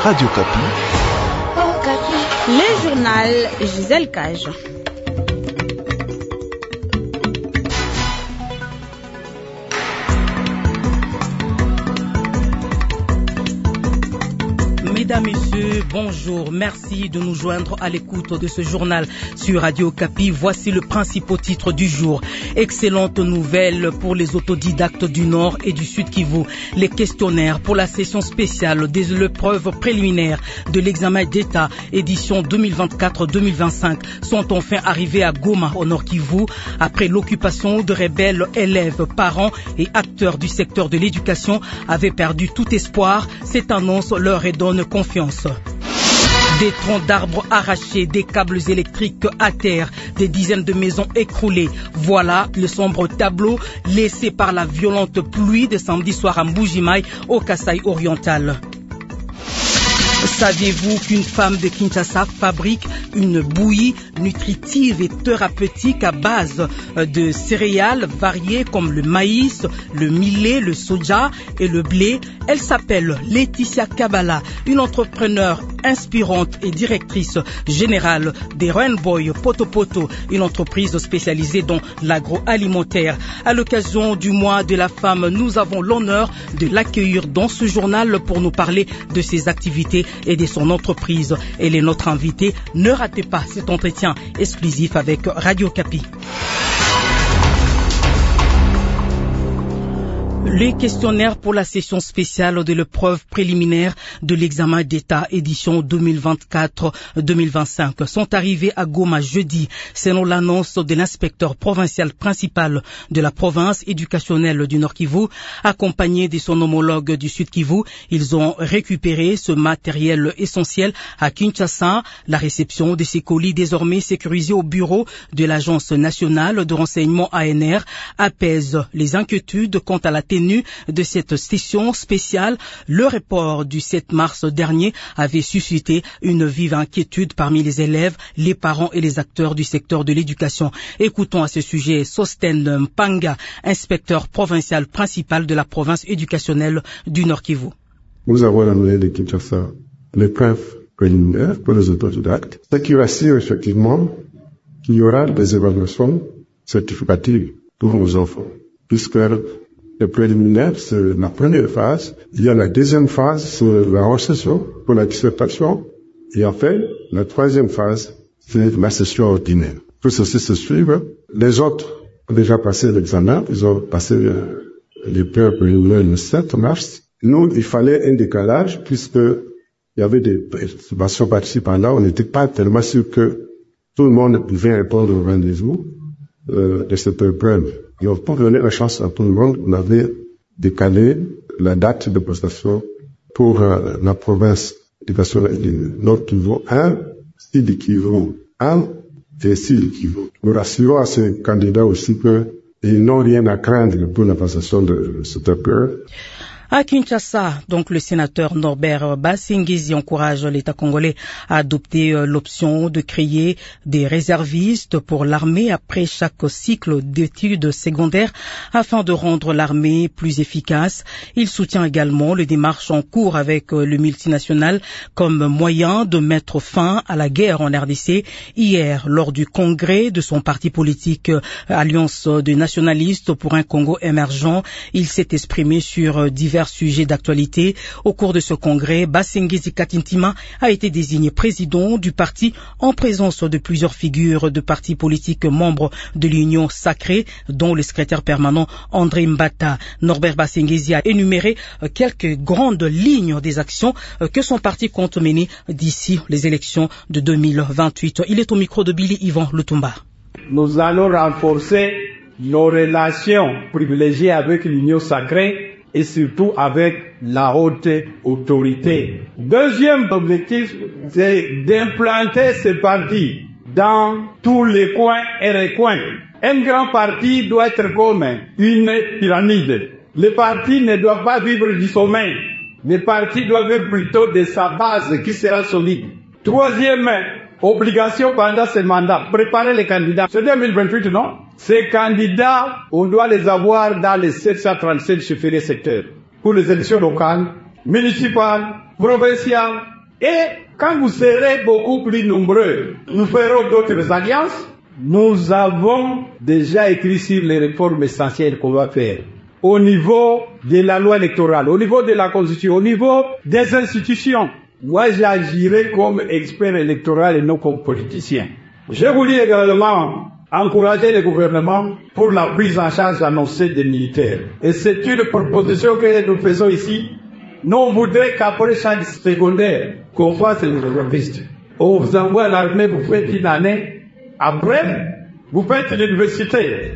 Radio Kapi. Le journal Gisèle Cage. Mesdames, Messieurs, bonjour. Merci de nous joindre à l'écoute de ce journal sur Radio Kapi. Voici le principal titre du jour. Excellente nouvelle pour les autodidactes du Nord et du Sud Kivu. Les questionnaires pour la session spéciale des épreuves préliminaires de l'examen d'État édition 2024-2025 sont enfin arrivés à Goma, au Nord Kivu, après l'occupation de rebelles. Élèves, parents et acteurs du secteur de l'éducation avaient perdu tout espoir. Cette annonce leur redonne confiance. Des troncs d'arbres arrachés, des câbles électriques à terre, des dizaines de maisons écroulées. Voilà le sombre tableau laissé par la violente pluie de samedi soir à Mbujimaï, au Kasaï oriental. Saviez-vous qu'une femme de Kinshasa fabrique une bouillie nutritive et thérapeutique à base de céréales variées comme le maïs, le millet, le soja et le blé? Elle s'appelle Laetitia Kabala, une entrepreneure inspirante et directrice générale des Rainbow Poto, une entreprise spécialisée dans l'agroalimentaire. À l'occasion du mois de la femme, nous avons l'honneur de l'accueillir dans ce journal pour nous parler de ses activités et de son entreprise. Elle est notre invitée. Ne ratez pas cet entretien exclusif avec Radio Kapi. Les questionnaires pour la session spéciale de l'épreuve préliminaire de l'examen d'État édition 2024-2025 sont arrivés à Goma jeudi, selon l'annonce de l'inspecteur provincial principal de la province éducationnelle du Nord Kivu, accompagné de son homologue du Sud Kivu. Ils ont récupéré ce matériel essentiel à Kinshasa. La réception de ces colis désormais sécurisés au bureau de l'Agence nationale de renseignement ANR apaise les inquiétudes quant à la tenue de cette session spéciale. Le report du 7 mars dernier avait suscité une vive inquiétude parmi les élèves, les parents et les acteurs du secteur de l'éducation. Écoutons à ce sujet Sosten Mpanga, inspecteur provincial principal de la province éducationnelle du Nord Kivu. Nous avons annoncé de Kinshasa l'épreuve préliminaire pour les autodidactes, ce qui rassure effectivement qu'il y aura des évaluations certificatives pour nos enfants, puisque le préliminaire, c'est la première phase. Il y a la deuxième phase, c'est la récession pour la dissertation. Et enfin, la troisième phase, c'est la session ordinaire. Tout ceci se suivre. Les autres ont déjà passé l'examen. Ils ont passé l'épreuve préliminaire le 7 mars. Nous, il fallait un décalage puisque il y avait des participations participants-là. On n'était pas tellement sûr que tout le monde pouvait répondre au rendez-vous de cette épreuve. Et pour donner la chance à tout le monde, on avait décalé la date de prestation pour la province éducationnelle du Nord Kivu, 1, Sud Kivu, 1 et Sud Kivu. Nous rassurons à ces candidats aussi qu'ils n'ont rien à craindre pour la passation de cette épreuve. À Kinshasa, donc le sénateur Norbert Basengezi encourage l'État congolais à adopter l'option de créer des réservistes pour l'armée après chaque cycle d'études secondaires afin de rendre l'armée plus efficace. Il soutient également les démarches en cours avec le multinational comme moyen de mettre fin à la guerre en RDC. Hier, lors du congrès de son parti politique Alliance des nationalistes pour un Congo émergent, il s'est exprimé sur divers sujets d'actualité. Au cours de ce congrès, Basengezi Katintima a été désigné président du parti en présence de plusieurs figures de partis politiques membres de l'Union sacrée, dont le secrétaire permanent André Mbata. Norbert Basengezi a énuméré quelques grandes lignes des actions que son parti compte mener d'ici les élections de 2028. Il est au micro de Billy Yvan Lutumba. Nous allons renforcer nos relations privilégiées avec l'Union sacrée et surtout avec la haute autorité. Deuxième objectif, c'est d'implanter ce parti dans tous les coins et recoins. Un grand parti doit être comme une pyramide. Le parti ne doit pas vivre du sommet. Le parti doit vivre plutôt de sa base qui sera solide. Troisième obligation pendant ce mandat, préparer les candidats. C'est 2028, non? Ces candidats, on doit les avoir dans les 737 chefferies secteurs. Pour les élections locales, municipales, provinciales. Et quand vous serez beaucoup plus nombreux, nous ferons d'autres alliances. Nous avons déjà écrit sur les réformes essentielles qu'on va faire. Au niveau de la loi électorale, au niveau de la Constitution, au niveau des institutions. Moi, j'agirai comme expert électoral et non comme politicien. Je voulais également encourager le gouvernement pour la prise en charge annoncée des militaires. Et c'est une proposition que nous faisons ici. Nous, on voudrait qu'après chaque secondaire, qu'on fasse les réservistes. On vous envoie à l'armée, vous faites une année. Après, vous faites l'université.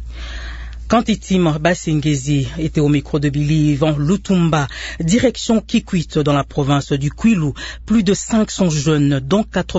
Quand Itim Basingezi était au micro de Billy Van Lutumba, direction Kikwit dans la province du Kwilu, plus de 500 jeunes, dont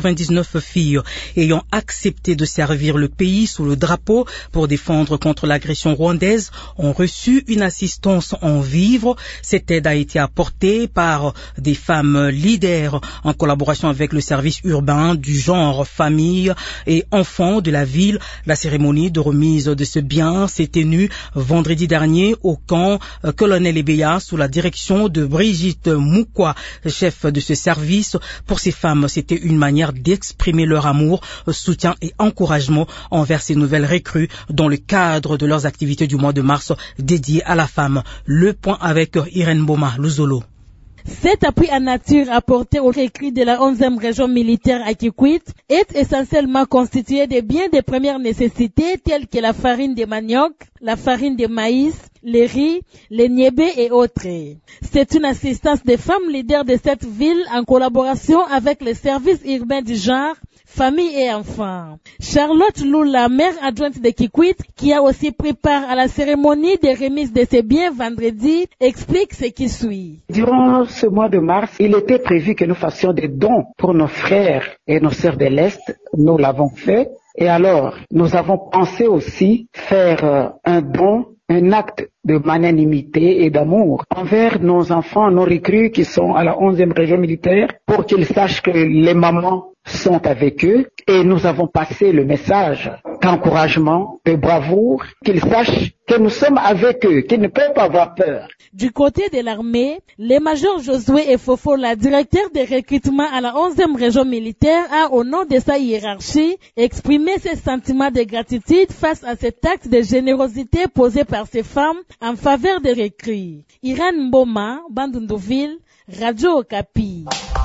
99 filles, ayant accepté de servir le pays sous le drapeau pour défendre contre l'agression rwandaise, ont reçu une assistance en vivres. Cette aide a été apportée par des femmes leaders en collaboration avec le service urbain du genre famille et enfants de la ville. La cérémonie de remise de ce bien s'est tenue vendredi dernier au camp Colonel Ebeya sous la direction de Brigitte Moukwa, chef de ce service. Pour ces femmes, c'était une manière d'exprimer leur amour, soutien et encouragement envers ces nouvelles recrues dans le cadre de leurs activités du mois de mars dédiées à la femme. Le point avec Irène Boma Luzolo. Cet appui en nature apporté aux recrues de la 11e région militaire à Kikwit est essentiellement constitué de biens de première nécessité tels que la farine de manioc, la farine de maïs, les riz, les niébés et autres. C'est une assistance des femmes leaders de cette ville en collaboration avec les services urbains du genre, famille et enfants. Charlotte Lula, mère adjointe de Kikwit, qui a aussi pris part à la cérémonie de remise de ces biens vendredi, explique ce qui suit. Durant ce mois de mars, il était prévu que nous fassions des dons pour nos frères et nos sœurs de l'Est. Nous l'avons fait. Et alors, nous avons pensé aussi faire un don, un acte de magnanimité et d'amour envers nos enfants, nos recrues qui sont à la 11e région militaire pour qu'ils sachent que les mamans sont avec eux et nous avons passé le message d'encouragement, de bravoure, qu'ils sachent que nous sommes avec eux, qu'ils ne peuvent pas avoir peur. Du côté de l'armée, le major Josué Efofo, la directeur de recrutement à la 11e région militaire, a, au nom de sa hiérarchie, exprimé ses sentiments de gratitude face à cet acte de générosité posé par ces femmes en faveur des recrues. Irène Mboma, Bandundouville, Radio Okapi.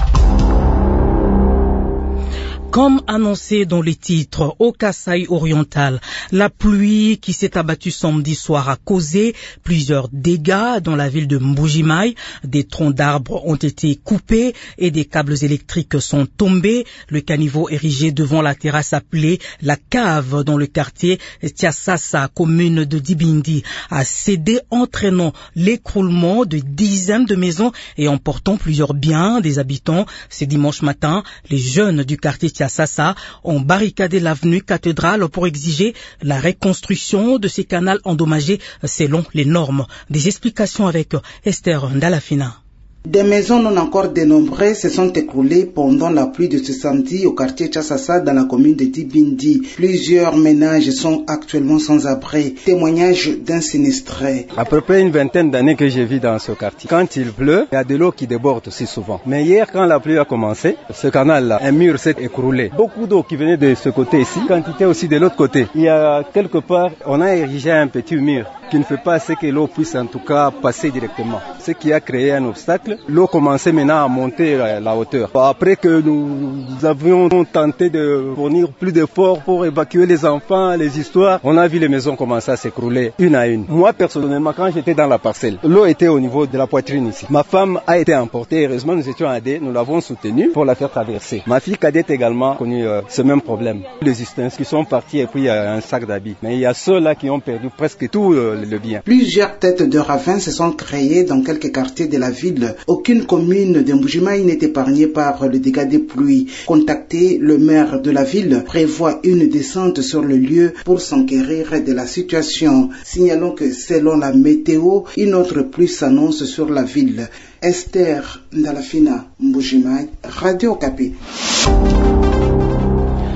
Comme annoncé dans les titres, au Kasaï oriental, la pluie qui s'est abattue samedi soir a causé plusieurs dégâts dans la ville de Mbuji-Mayi. Des troncs d'arbres ont été coupés et des câbles électriques sont tombés. Le caniveau érigé devant la terrasse appelée la cave dans le quartier Tiasasa, commune de Dibindi, a cédé, entraînant l'écroulement de dizaines de maisons et emportant plusieurs biens des habitants. Ce dimanche matin, les jeunes du quartier Tiasasa ont barricadé l'avenue Cathédrale pour exiger la reconstruction de ces canaux endommagés selon les normes. Des explications avec Esther Ndalafina. Des maisons non encore dénombrées se sont écroulées pendant la pluie de ce samedi au quartier Tiasasa dans la commune de Dibindi. Plusieurs ménages sont actuellement sans abri. Témoignage d'un sinistré. À peu près une vingtaine d'années que je vis dans ce quartier. Quand il pleut, il y a de l'eau qui déborde aussi souvent. Mais hier, quand la pluie a commencé, ce canal-là, un mur s'est écroulé. Beaucoup d'eau qui venait de ce côté ici, quantité aussi de l'autre côté. Il y a quelque part, on a érigé un petit mur qui ne fait pas ce que l'eau puisse en tout cas passer directement. Ce qui a créé un obstacle. L'eau commençait maintenant à monter la hauteur. Après que nous avions tenté de fournir plus d'efforts pour évacuer les enfants, les histoires, on a vu les maisons commencer à s'écrouler une à une. Moi personnellement, quand j'étais dans la parcelle, l'eau était au niveau de la poitrine ici. Ma femme a été emportée. Heureusement, nous étions aidés. Nous l'avons soutenue pour la faire traverser. Ma fille cadette également a connu ce même problème. Les ustensiles qui sont partis et puis un sac d'habits. Mais il y a ceux-là qui ont perdu presque tout le bien. Plusieurs têtes de ravins se sont créées dans quelques quartiers de la ville. Aucune commune de Mbuji-Mayi n'est épargnée par le dégât des pluies. Contacté, le maire de la ville prévoit une descente sur le lieu pour s'enquérir de la situation. Signalons que selon la météo, une autre pluie s'annonce sur la ville. Esther Ndalafina, Mbuji-Mayi, Radio Okapi.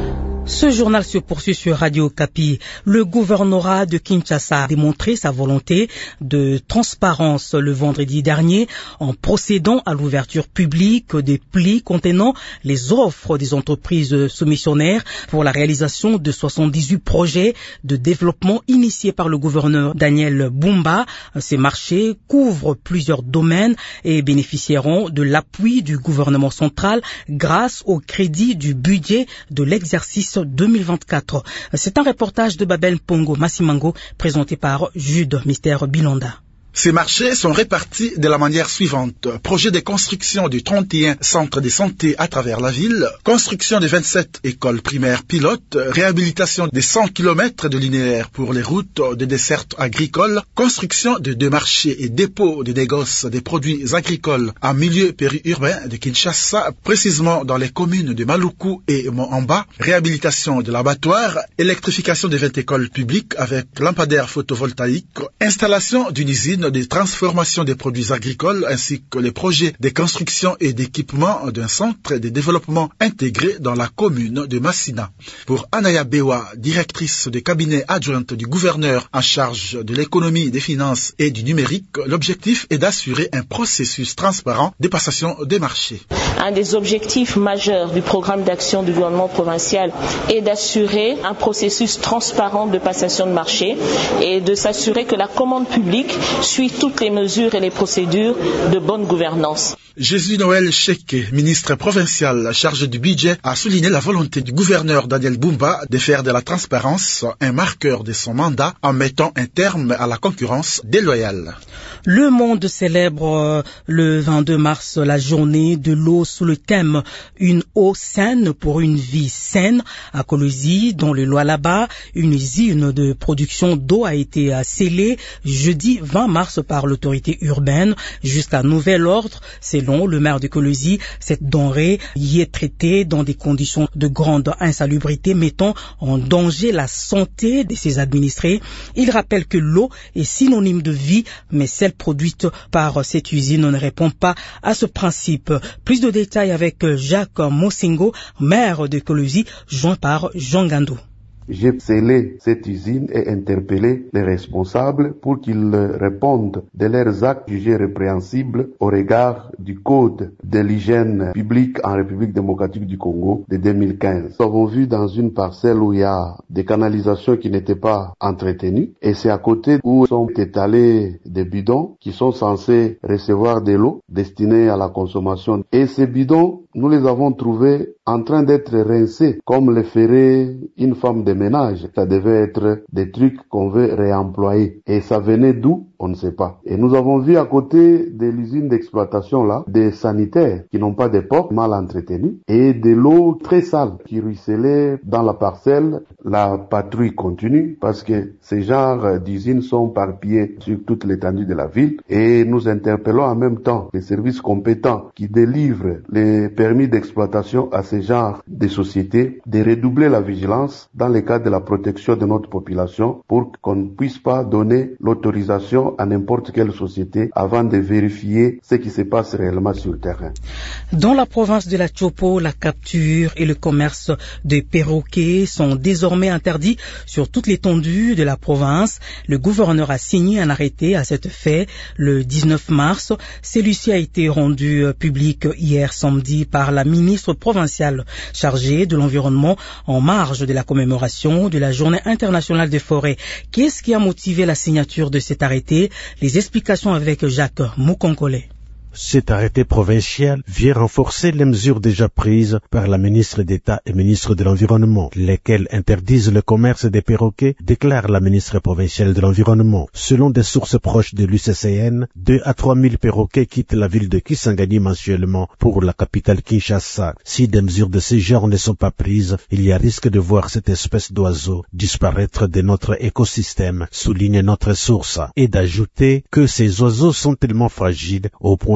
Ce journal se poursuit sur Radio Okapi. Le gouvernorat de Kinshasa a démontré sa volonté de transparence le vendredi dernier en procédant à l'ouverture publique des plis contenant les offres des entreprises soumissionnaires pour la réalisation de 78 projets de développement initiés par le gouverneur Daniel Bumba. Ces marchés couvrent plusieurs domaines et bénéficieront de l'appui du gouvernement central grâce au crédit du budget de l'exercice 2024. C'est un reportage de Babel Pongo Massimango présenté par Jude Mystère Bilonda. Ces marchés sont répartis de la manière suivante. Projet de construction de 31 centres de santé à travers la ville, construction de 27 écoles primaires pilotes, réhabilitation de 100 km de linéaires pour les routes de desserte agricoles, construction de 2 marchés et dépôts de négoce des produits agricoles en milieu périurbain de Kinshasa, précisément dans les communes de Maluku et Moamba, réhabilitation de l'abattoir, électrification de 20 écoles publiques avec lampadaires photovoltaïques, installation d'une usine de transformation des produits agricoles ainsi que les projets de construction et d'équipement d'un centre de développement intégré dans la commune de Massina. Pour Anaya Bewa, directrice de cabinet adjointe du gouverneur en charge de l'économie, des finances et du numérique, l'objectif est d'assurer un processus transparent de passation des marchés. Un des objectifs majeurs du programme d'action du gouvernement provincial est d'assurer un processus transparent de passation de marché et de s'assurer que la commande publique suit toutes les mesures et les procédures de bonne gouvernance. Jésus Noël Cheke, ministre provincial chargé du budget, a souligné la volonté du gouverneur Daniel Bumba de faire de la transparence un marqueur de son mandat en mettant un terme à la concurrence déloyale. Le monde célèbre le 22 mars la journée de l'eau sous le thème « Une eau saine pour une vie saine » à Kolwezi, dans le Lualaba. Une usine de production d'eau a été scellée jeudi 20 mars par l'autorité urbaine. Jusqu'à nouvel ordre, selon le maire de Kolwezi, cette denrée y est traitée dans des conditions de grande insalubrité, mettant en danger la santé de ses administrés. Il rappelle que l'eau est synonyme de vie, mais celle produite par cette usine ne répond pas à ce principe. Plus de détails avec Jacques Mosingo, maire de Kolwezi, joint par Jean Gandou. J'ai scellé cette usine et interpellé les responsables pour qu'ils répondent de leurs actes jugés répréhensibles au regard du Code de l'hygiène publique en République démocratique du Congo de 2015. Nous avons vu dans une parcelle où il y a des canalisations qui n'étaient pas entretenues et c'est à côté où sont étalés des bidons qui sont censés recevoir de l'eau destinée à la consommation. Et ces bidons, nous les avons trouvés en train d'être rincés comme le ferait une femme de ménage. Ça devait être des trucs qu'on veut réemployer. Et ça venait d'où? On ne sait pas. Et nous avons vu à côté de l'usine d'exploitation là, des sanitaires qui n'ont pas de portes, mal entretenus, et de l'eau très sale qui ruisselait dans la parcelle. La patrouille continue parce que ces genres d'usines sont parpillés sur toute l'étendue de la ville et nous interpellons en même temps les services compétents qui délivrent les permis d'exploitation à ces genres de sociétés de redoubler la vigilance dans le cadre de la protection de notre population pour qu'on ne puisse pas donner l'autorisation à n'importe quelle société avant de vérifier ce qui se passe réellement sur le terrain. Dans la province de la Chopo, la capture et le commerce de perroquets sont désormais interdits sur toute l'étendue de la province. Le gouverneur a signé un arrêté à cet effet le 19 mars. Celui-ci a été rendu public hier samedi par la ministre provinciale chargée de l'environnement en marge de la commémoration de la Journée internationale des forêts. Qu'est-ce qui a motivé la signature de cet arrêté? Les explications avec Jacques Moukonkole. Cet arrêté provincial vient renforcer les mesures déjà prises par la ministre d'État et ministre de l'Environnement, lesquelles interdisent le commerce des perroquets, déclare la ministre provinciale de l'Environnement. Selon des sources proches de l'UCCN, 2 à 3 000 perroquets quittent la ville de Kisangani mensuellement pour la capitale Kinshasa. Si des mesures de ce genre ne sont pas prises, il y a risque de voir cette espèce d'oiseau disparaître de notre écosystème, souligne notre source, et d'ajouter que ces oiseaux sont tellement fragiles au point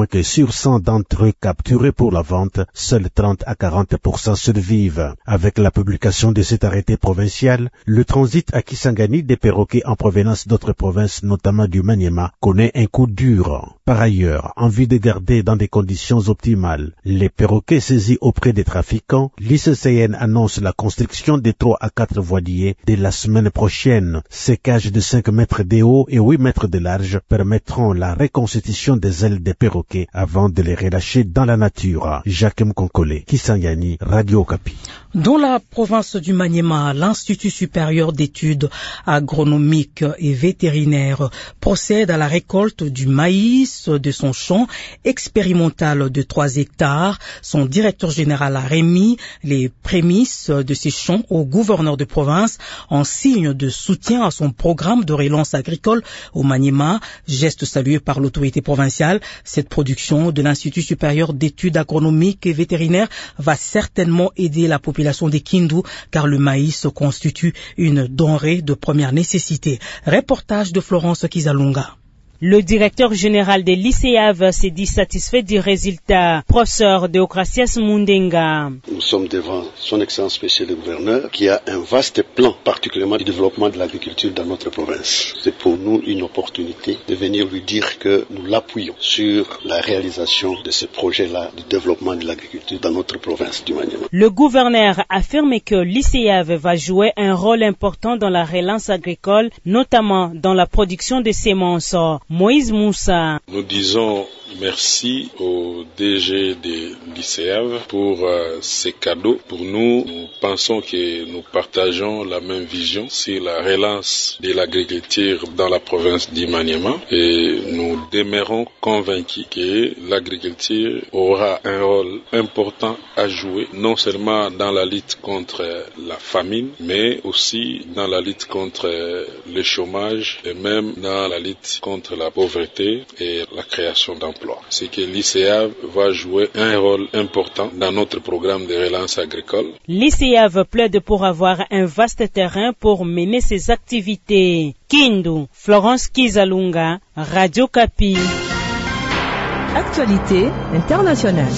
que sur 100 d'entre eux capturés pour la vente, seuls 30 à 40% survivent. Avec la publication de cet arrêté provincial, le transit à Kisangani des perroquets en provenance d'autres provinces, notamment du Maniema, connaît un coup dur. Par ailleurs, en vue de garder dans des conditions optimales les perroquets saisis auprès des trafiquants, l'ICCN annonce la construction de 3 à 4 voiliers dès la semaine prochaine. Ces cages de 5 mètres de haut et 8 mètres de large permettront la reconstitution des ailes des perroquets avant de les relâcher dans la nature. Jacques Mkonkole, Kisangani, Radio Okapi. Dans la province du Maniema, l'Institut supérieur d'études agronomiques et vétérinaires procède à la récolte du maïs de son champ expérimental de 3 hectares. Son directeur général a remis les prémices de ces champs au gouverneur de province en signe de soutien à son programme de relance agricole au Maniema, geste salué par l'autorité provinciale. Cette production de l'Institut supérieur d'études agronomiques et vétérinaires va certainement aider la population des Kindu, car le maïs constitue une denrée de première nécessité. Reportage de Florence Kizalunga. Le directeur général de l'ICEAV s'est dit satisfait du résultat. Professeur Deokrasias Mundenga. Nous sommes devant son excellence monsieur le gouverneur qui a un vaste plan, particulièrement du développement de l'agriculture dans notre province. C'est pour nous une opportunité de venir lui dire que nous l'appuyons sur la réalisation de ce projet-là de développement de l'agriculture dans notre province du Maniema. Le gouverneur affirme que l'ICEAV va jouer un rôle important dans la relance agricole, notamment dans la production de semences. Moïse Moussa. Nous disons merci au DG de l'ICEAV pour ces cadeaux. Pour nous, nous pensons que nous partageons la même vision sur la relance de l'agriculture dans la province du Maniema et nous demeurons convaincus que l'agriculture aura un rôle important à jouer, non seulement dans la lutte contre la famine, mais aussi dans la lutte contre le chômage et même dans la lutte contre la pauvreté et la création d'emplois. C'est que l'ICEAV va jouer un rôle important dans notre programme de relance agricole. L'ICEAV plaide pour avoir un vaste terrain pour mener ses activités. Kindu, Florence Kizalunga, Radio Kapi. Actualité internationale.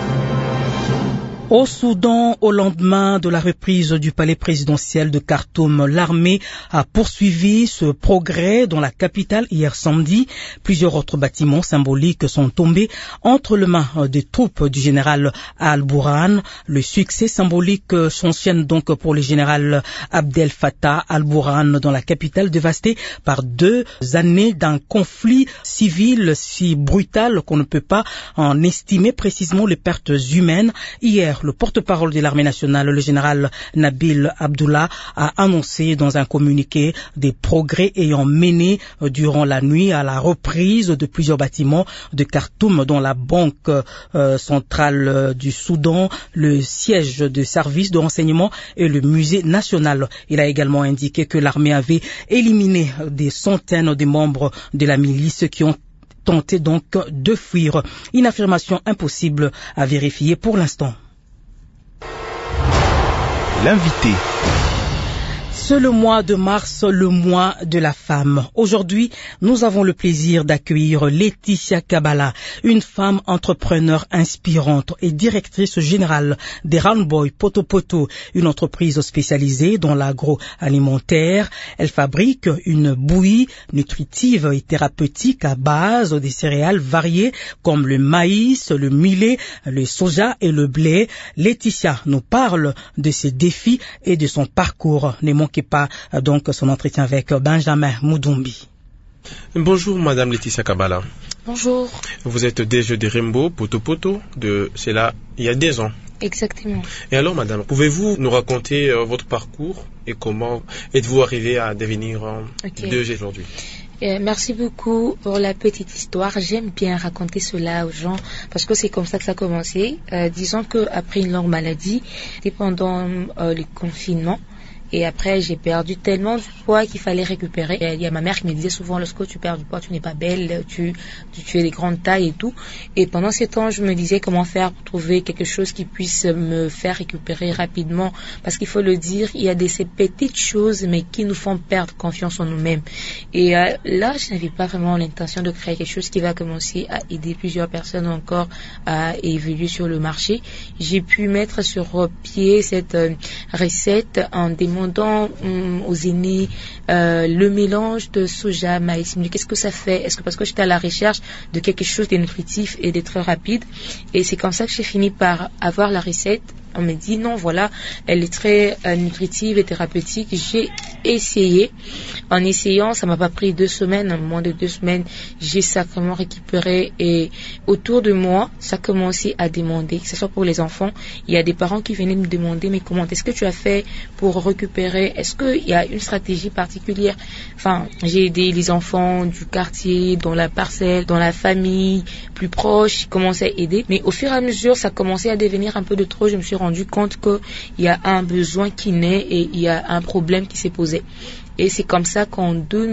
Au Soudan, au lendemain de la reprise du palais présidentiel de Khartoum, l'armée a poursuivi ce progrès dans la capitale hier samedi. Plusieurs autres bâtiments symboliques sont tombés entre les mains des troupes du général Al-Bourhan. Le succès symbolique s'enchaîne donc pour le général Abdel Fattah Al-Bourhan dans la capitale dévastée par 2 années d'un conflit civil si brutal qu'on ne peut pas en estimer précisément les pertes humaines. Hier, le porte-parole de l'armée nationale, le général Nabil Abdullah, a annoncé dans un communiqué des progrès ayant mené durant la nuit à la reprise de plusieurs bâtiments de Khartoum, dont la Banque centrale du Soudan, le siège de service de renseignement et le musée national. Il a également indiqué que l'armée avait éliminé des centaines de membres de la milice qui ont tenté donc de fuir. Une affirmation impossible à vérifier pour l'instant. L'invité. C'est le mois de mars, le mois de la femme. Aujourd'hui, nous avons le plaisir d'accueillir Laetitia Kabala, une femme entrepreneure inspirante et directrice générale des Roundboy Poto Poto, une entreprise spécialisée dans l'agroalimentaire. Elle fabrique une bouillie nutritive et thérapeutique à base des céréales variées comme le maïs, le millet, le soja et le blé. Laetitia nous parle de ses défis et de son parcours. Ne manquez pas donc son entretien avec Benjamin Moudoumbi. Bonjour Madame Laetitia Kabala. Bonjour. Vous êtes DG de Rainbow Poto Poto, c'est là il y a 10 ans. Exactement. Et alors Madame, pouvez-vous nous raconter votre parcours et comment êtes-vous arrivée à devenir DG aujourd'hui? Merci beaucoup pour la petite histoire. J'aime bien raconter cela aux gens parce que c'est comme ça que ça a commencé. Disons qu'après une longue maladie, et pendant le confinement, Et après, j'ai perdu tellement de poids qu'il fallait récupérer. Et il y a ma mère qui me disait souvent, lorsque tu perds du poids, tu n'es pas belle, tu es des grandes tailles et tout. Et pendant ces temps, je me disais comment faire pour trouver quelque chose qui puisse me faire récupérer rapidement. Parce qu'il faut le dire, il y a ces petites choses, mais qui nous font perdre confiance en nous-mêmes. Et là, je n'avais pas vraiment l'intention de créer quelque chose qui va commencer à aider plusieurs personnes encore à évoluer sur le marché. J'ai pu mettre sur pied cette recette en demandant aux aînés le mélange de soja, maïs, millet. Qu'est-ce que ça fait? Est-ce que parce que j'étais à la recherche de quelque chose de nutritif et de très rapide, et c'est comme ça que j'ai fini par avoir la recette. On me dit non, voilà, elle est très nutritive et thérapeutique. J'ai essayé. En essayant, ça m'a pas pris 2 semaines, moins de 2 semaines, j'ai sacrément récupéré. Et autour de moi, ça a commencé à demander, que ce soit pour les enfants. Il y a des parents qui venaient me demander, mais comment est-ce que tu as fait pour récupérer? Est-ce qu'il y a une stratégie particulière? Enfin, j'ai aidé les enfants du quartier, dans la parcelle, dans la famille plus proche, qui commençaient à aider. Mais au fur et à mesure, ça commençait à devenir un peu de trop. Je me suis rendu compte qu'il y a un besoin qui naît et il y a un problème qui s'est posé. Et c'est comme ça qu'en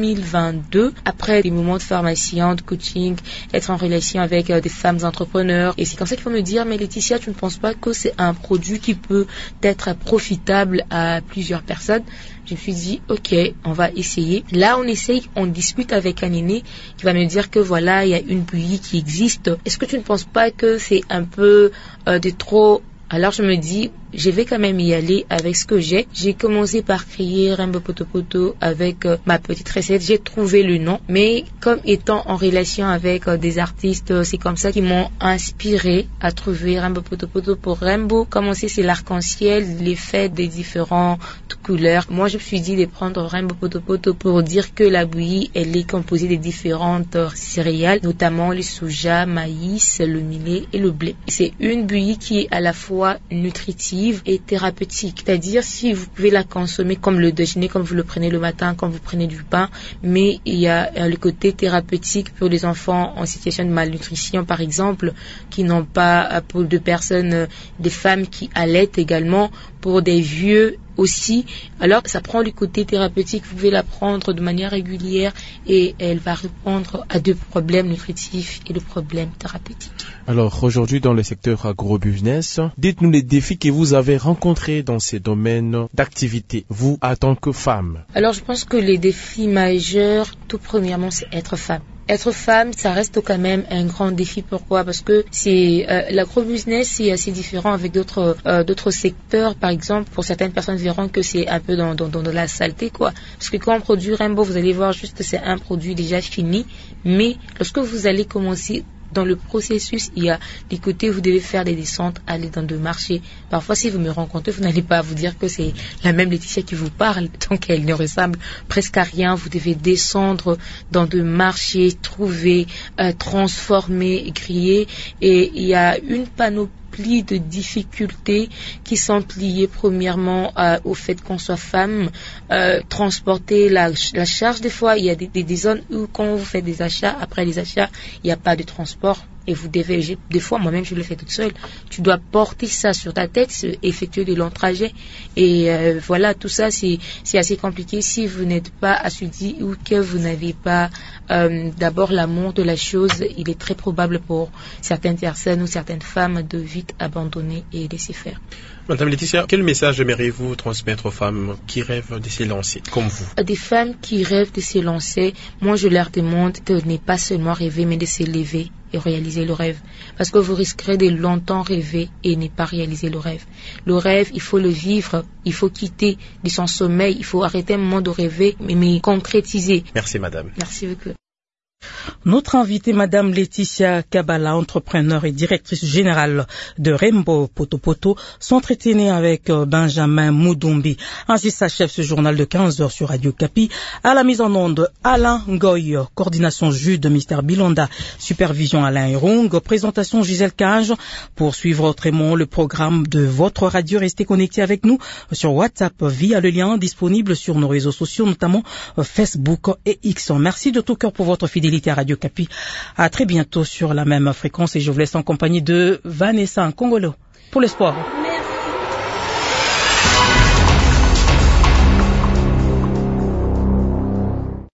2022, après des moments de formation, de coaching, être en relation avec des femmes entrepreneurs, et c'est comme ça qu'il faut me dire, mais Laetitia, tu ne penses pas que c'est un produit qui peut être profitable à plusieurs personnes? Je me suis dit, ok, on va essayer. Là, on essaye, on discute avec un aîné qui va me dire que voilà, il y a une bouillie qui existe. Est-ce que tu ne penses pas que c'est un peu de trop? Alors je me dis, je vais quand même y aller avec ce que j'ai. J'ai commencé par créer Rainbow Poto Poto avec ma petite recette. J'ai trouvé le nom, mais comme étant en relation avec des artistes, c'est comme ça qu'ils m'ont inspiré à trouver Rainbow Poto Poto. Pour Rainbow, comme on sait, c'est l'arc-en-ciel, l'effet des différentes couleurs. Moi, je me suis dit de prendre Rainbow Poto Poto pour dire que la bouillie, elle est composée des différentes céréales, notamment le soja, maïs, le millet et le blé. C'est une bouillie qui est à la fois nutritive et thérapeutique, c'est-à-dire si vous pouvez la consommer comme le déjeuner, comme vous le prenez le matin, comme vous prenez du pain, mais il y a le côté thérapeutique pour les enfants en situation de malnutrition, par exemple, qui n'ont pas, pour des personnes, des femmes qui allaitent également, pour des vieux aussi. Alors ça prend le côté thérapeutique, vous pouvez la prendre de manière régulière et elle va répondre à 2 problèmes nutritifs et le problème thérapeutique. Alors aujourd'hui dans le secteur agro-business, dites-nous les défis que vous avez rencontrés dans ces domaines d'activité, vous en tant que femme. Alors je pense que les défis majeurs, tout premièrement, c'est être femme. Être femme, ça reste quand même un grand défi. Pourquoi? Parce que c'est l'agro-business, c'est assez différent avec d'autres secteurs. Par exemple, pour certaines personnes verront que c'est un peu dans de la saleté, quoi. Parce que quand on produit Rainbow, vous allez voir juste c'est un produit déjà fini. Mais lorsque vous allez commencer dans le processus, il y a des côtés où vous devez faire des descentes, aller dans de marchés. Parfois, si vous me rencontrez, vous n'allez pas vous dire que c'est la même Laetitia qui vous parle, donc elle ne ressemble presque à rien. Vous devez descendre dans de marchés, trouver, transformer, griller, et il y a une panoplie de difficultés qui sont liées premièrement au fait qu'on soit femme, transporter la charge. Des fois, il y a des zones où quand vous faites des achats, après les achats, il n'y a pas de transport. Et vous devez, des fois, moi-même, je le fais toute seule. Tu dois porter ça sur ta tête, effectuer de longs trajets. Et voilà, tout ça, c'est assez compliqué si vous n'êtes pas assoudi ou que vous n'avez pas d'abord l'amour de la chose. Il est très probable pour certaines personnes ou certaines femmes de vite abandonner et laisser faire. Madame Laetitia, quel message aimeriez-vous transmettre aux femmes qui rêvent de se lancer, comme vous? Des femmes qui rêvent de se lancer, moi je leur demande de ne pas seulement rêver, mais de se lever et réaliser le rêve. Parce que vous risquerez de longtemps rêver et ne pas réaliser le rêve. Le rêve, il faut le vivre, il faut quitter de son sommeil, il faut arrêter un moment de rêver, mais concrétiser. Merci madame. Merci beaucoup. Notre invitée, Madame Laetitia Kabala, entrepreneure et directrice générale de Rainbow Poto Poto, s'entretenait avec Benjamin Moudoumbi. Ainsi s'achève ce journal de 15h sur Radio Kapi. À la mise en onde, Alain Ngoy, coordination Jude, Mr Bilonda, supervision Alain Erung, présentation Gisèle Cage. Pour suivre autrement le programme de votre radio, restez connectés avec nous sur WhatsApp via le lien disponible sur nos réseaux sociaux, notamment Facebook et X. Merci de tout cœur pour votre fidélité à Radio Kapi. À très bientôt sur la même fréquence et je vous laisse en compagnie de Vanessa Congolo pour le sport.